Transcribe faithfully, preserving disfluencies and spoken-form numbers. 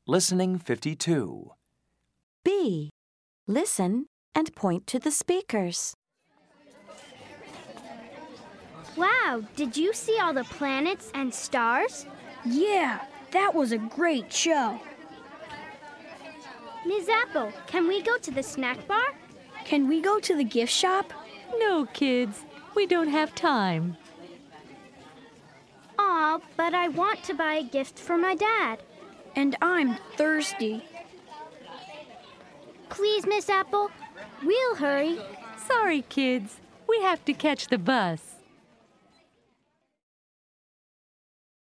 Listening fifty-two. B. Listen and point to the speakers. Wow, did you see all the planets and stars? Yeah, that was a great show. Miz Apple, can we go to the snack bar? Can we go to the gift shop? No, kids. We don't have time. Aw, but I want to buy a gift for my dad. And I'm thirsty. Please, Miss Apple, we'll hurry. Sorry, kids. We have to catch the bus.